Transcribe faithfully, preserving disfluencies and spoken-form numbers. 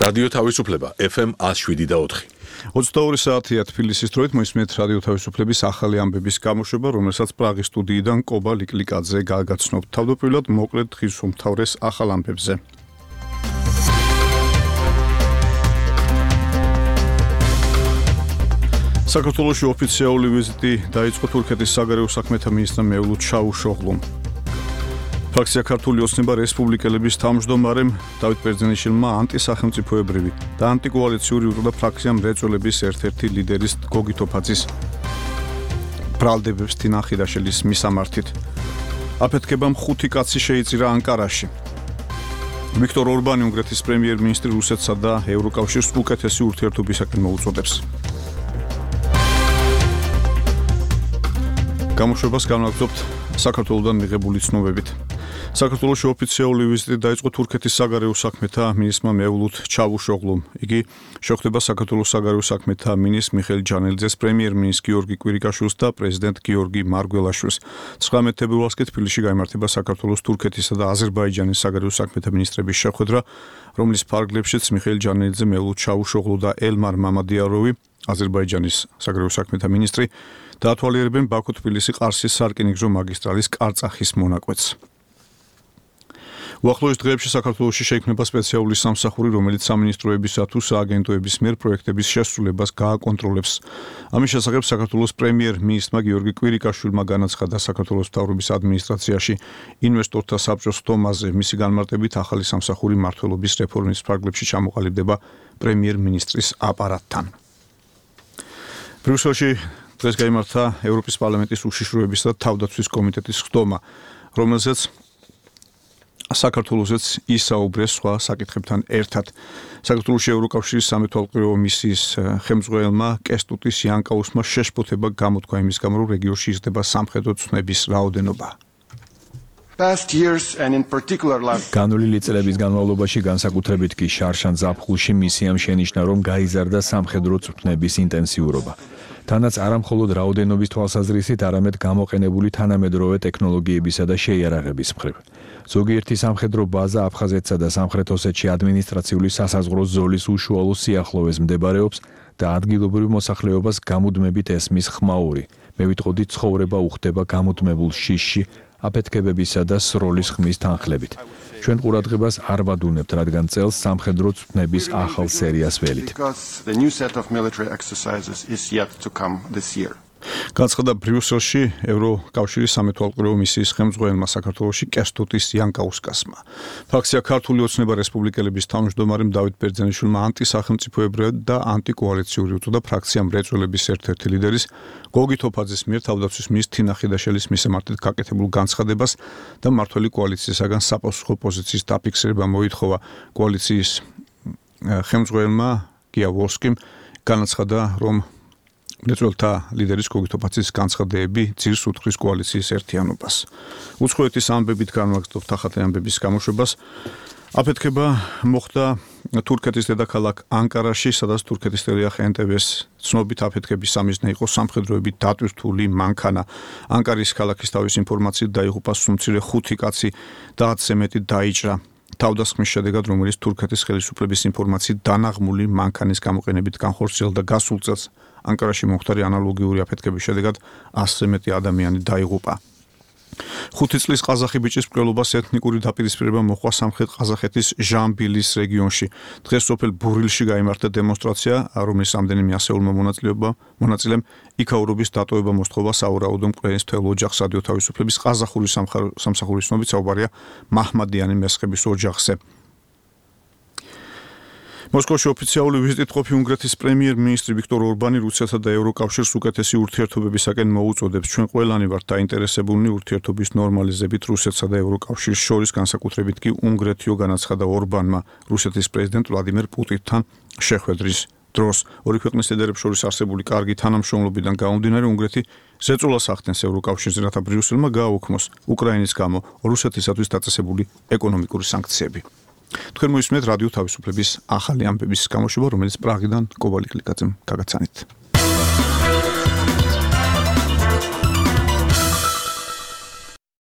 რადიო თავისუფლება ეფ ემ one oh seven და four. ოცდაორი საათია თბილისის დროით მოისმენთ რადიო თავისუფლების ახალი ამბების გამოშვება, რომელსაც პრაღის სტუდიიდან კობა ლიკლიკაძე გააგაცნობთ. თავდაპირველად მოკლედ დღის უმთავრეს ახალ ამბებზე. საქართველოში ოფიციალური ვიზიტი დაიწყო თურქეთის საგარეო საქმეთა მინისტრმა მევლუდ ჩავუშოღლუმ. ფრაქცია ქართული ოცნება რესპუბლიკელების თავმჯდომარემ დავით ბერძენიშვილმა ანტისახელმწიფოებრივი და ანტიკოალიციური უწოდა ფრაქცია მრეწველების ერთ-ერთი ლიდერის გოგი თოფაძის ბრალდებებს თინახიდაშელის მისამართით. აფეთქებამ ხუთი კაცი შეიწირა ანკარაში. ვიქტორ ორბანი უნგრეთის პრემიერ-მინისტრი რუსეთსა და ევროკავშირს უკეთესი ურთიერთობისაკენ მოუწოდებს. გამოშვებას განვაგრძობთ საქართველოდან მიღებული ცნობებით. საქართველოში ოფიციალური ვიზიტი დაიწყო თურქეთის საგარეო საქმეთა მინისტრმა მევლუდ ჩავუშოღლუმ. იგი შეხვდება საქართველოს საგარეო საქმეთა მინისტრ მიხეილ ჯანელიძეს, პრემიერ-მინისტრ გიორგი კვირიკაშვილს და პრეზიდენტ გიორგი მარგველაშვილს. ცხრამეტ თებერვალს კი თბილისში გაიმართება საქართველოს, თურქეთისა და აზერბაიჯანის საგარეო საქმეთა მინისტრების შეხვედრა, რომლის ფარგლებშიც მიხეილ ჯანელიძე, მევლუდ ჩავუშოღლუ და ელმარ მამადიაროვი, აზერბაიჯანის საგარეო საქმეთა მინისტრი, დაათვალიერებენ ბაქო-თბილისი-ყარსის სარკინიგზო მაგისტრალის კარწახის მონაკვეთს. უახლოეს დღეებში საქართველოში შეიქმნება სპეციალური სამსახური, რომელიც სამინისტროებისა თუ სააგენტოების მიერ პროექტების შესრულებას გააკონტროლებს. ამის შესახებ საქართველოს პრემიერ-მინისტრმა გიორგი კვირიკაშვილმა განაცხადა საქართველოს მთავრობის ადმინისტრაციაში ინვესტორთა საბჭოს ხდომაზე. მისი განმარტებით, ახალი სამსახური მმართველობის რეფორმის ფარგლებში ჩამოყალიბდება პრემიერ-მინისტრის აპარატთან. ბრიუსელში დღეს გაიმართა ევროპის პარლამენტის უშიშროების და თავდაცვის კომიტეტის ხდომა, რომელზეც საქართველოსაც ისაუბრეს სხვა საკითხებთან ერთად. საქართველოში ევროკავშირის სამეთვალყურეო მისიის ხელმძღვანელმა კესტუტის იანკაუსმა შეშფოთება გამოთქვა იმის გამო, რომ რეგიონში იზრდება სამხედრო ცნების რაოდენობა. განვლილი წლების განმავლობაში, განსაკუთრებით კი შარშან ზაფხულში მისიამ შენიშნა, რომ გაიზარდა სამხედრო წვრთნების ინტენსიურობა. თანაც არა მხოლოდ რაოდენობის თვალსაზრისით, არამედ გამოყენებული თანამედროვე ტექნოლოგიებისა და შეიარაღების მხრივ. ზოგიერთი სამხედრო ბაზა აფხაზეთსა და სამხრეთ ოსეთში ადმინისტრაციული სასაზღვრო ზოლის უშუალო სიახლოვეს მდებარეობს და ადგილობრივ მოსახლეობას გამუდმებით ესმის ხმაური. მე ვიტყოდი, ცხოვრება უხდება გამუდმებულ შიშში, აფეთქებებისა და სროლის ხმის თანხლებით. ჩვენ ყურადღებას არ ვადუნებთ, რადგან წელს სამხედრო წვრთნების ახალ სერიას ველით. განცხადა ბრიუსელში ევროკავშირის სამეთვალყურეო მისიის ხელმძღვანელმა საქართველოში კესტუტის იანკაუსკასმა. ფრაქცია ქართული ოცნება რესპუბლიკელების თავმჯდომარემ დავით ბერძენიშვილმა ანტისახელმწიფოებრივი და ანტიკოალიციური უწოდა ფრაქცია მრეწველების ერთ-ერთი ლიდერის გოგი თოფაძის მიერ თავდაცვის მინისტრ თინახიდაშელის მისამართით გაკეთებულ განცხადებას და მმართველი კოალიციისაგან საპასუხო პოზიციის დაფიქსირება მოითხოვა. კოალიციის ხელმძღვანელმა გია ვოლსკიმ განაცხადა, რომ მრეწველთა ლიდერის გოგი თოფაძის განცხადები ძირს უთხრის კოალიციის ერთიანობას. უცხოეთის ამბებით განვაგრძობთ ახალი ამბების გამოშვებას. აფეთქება მოხდა თურქეთის დედაქალაქ ანკარაში, სადაც თურქეთის ტელეარხ ენ ტე ვეს ცნობით აფეთქების სამიზნე იყო სამხედროებით დატვირთული მანქანა. ანკარის ქალაქის თავის ინფორმაციით დაიღუპა სულ ხუთი კაცი და ათზე მეტი დაიჭრა. თავდასხმის შედეგად, რომელიც თურქეთის ხელისუფლების ინფორმაციით დანაღმული მანქანის გამოყენებით განხორციელდა გასულ წელს, ანკარაში მომხდარი ანალოგიური აფეთქების შედეგად ასზე მეტი ადამიანი დაიღუპა. ხუთი წლის ყაზახი ბიჭის მკვლელობას ეთნიკური დაპირისპირება მოჰყვა სამხრეთ ყაზახეთის ჟამბილის რეგიონში. დღეს სოფელ ბურილში გაიმართა დემონსტრაცია, რომლის რამდენიმე ასეულმა მონაწილემ იქაურობის დატოვება მოსთხოვა საურაუდო მკვლელის მთელ ოჯახს. რადიო თავისუფლების ყაზახური სამსახურის ცნობით საუბარია მაჰმადიანი მესხების ოჯახზე. მოსკოვში ოფიციალური ვიზიტით ყოფი უნგრეთის პრემიერ-მინისტრი ვიქტორ ორბანი რუსეთსა და ევროკავშირს უკეთესი ურთიერთობებისაკენ მოუწოდებს. ჩვენ ყველანი ვართ დაინტერესებულნი ურთიერთობის ნორმალიზებით რუსეთსა და ევროკავშირის შორის, განსაკუთრებით კი უნგრეთიო, განაცხადა ორბანმა რუსეთის პრეზიდენტ ვლადიმერ პუტინთან შეხვედრის დროს. ორი ქვეყნის ლიდერებს შორის არსებული კარგი თანამშრომლობიდან გამომდინარე, უნგრეთი ზეწოლას ახდენს ევროკავშირზე, რათა ბრიუსელმა გააუქმოს უკრაინის გამო რუსეთისათვის დაწესებული ეკონომიკური სანქციები. თქვენ მოისმენთ რადიო თავისუფლების ახალი ამბების გამოშვება, რომელიც პრაღიდან კობა ლიკლიკაძემ გაგაცანით.